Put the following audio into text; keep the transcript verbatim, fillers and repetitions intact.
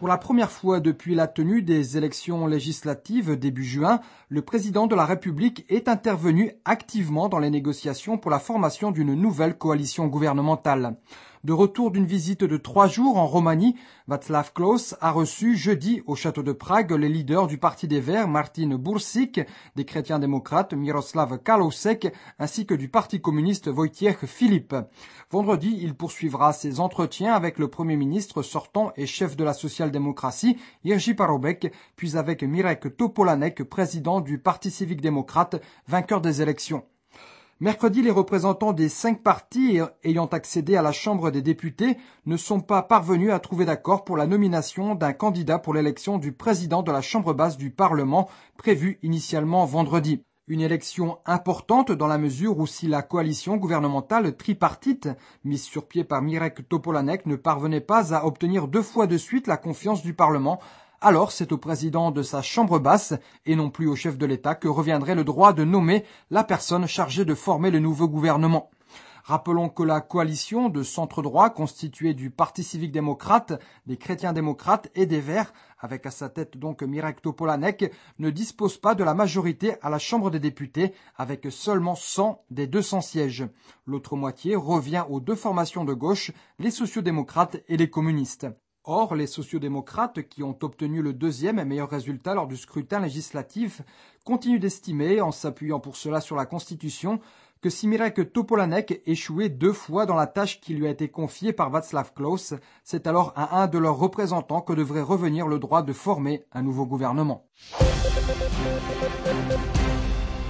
Pour la première fois depuis la tenue des élections législatives début juin, le président de la République est intervenu activement dans les négociations pour la formation d'une nouvelle coalition gouvernementale. De retour d'une visite de trois jours en Roumanie, Václav Klaus a reçu jeudi au château de Prague les leaders du Parti des Verts, Martin Bursik, des chrétiens démocrates, Miroslav Kalousek, ainsi que du Parti communiste Wojciech Filip. Vendredi, il poursuivra ses entretiens avec le Premier ministre sortant et chef de la social-démocratie, Jerzy Paroubek, puis avec Mirek Topolánek, président du Parti civique démocrate, vainqueur des élections. Mercredi, les représentants des cinq partis ayant accédé à la Chambre des députés ne sont pas parvenus à trouver d'accord pour la nomination d'un candidat pour l'élection du président de la Chambre basse du Parlement, prévue initialement vendredi. Une élection importante dans la mesure où si la coalition gouvernementale tripartite, mise sur pied par Mirek Topolánek, ne parvenait pas à obtenir deux fois de suite la confiance du Parlement, alors c'est au président de sa chambre basse, et non plus au chef de l'État, que reviendrait le droit de nommer la personne chargée de former le nouveau gouvernement. Rappelons que la coalition de centre-droit constituée du Parti civique démocrate, des chrétiens démocrates et des Verts, avec à sa tête donc Mirek Topolánek, ne dispose pas de la majorité à la Chambre des députés, avec seulement cent des deux cents sièges. L'autre moitié revient aux deux formations de gauche, les sociodémocrates et les communistes. Or, les sociodémocrates, qui ont obtenu le deuxième et meilleur résultat lors du scrutin législatif, continuent d'estimer, en s'appuyant pour cela sur la Constitution, que si Mirek Topolánek échouait deux fois dans la tâche qui lui a été confiée par Václav Klaus, c'est alors à un de leurs représentants que devrait revenir le droit de former un nouveau gouvernement.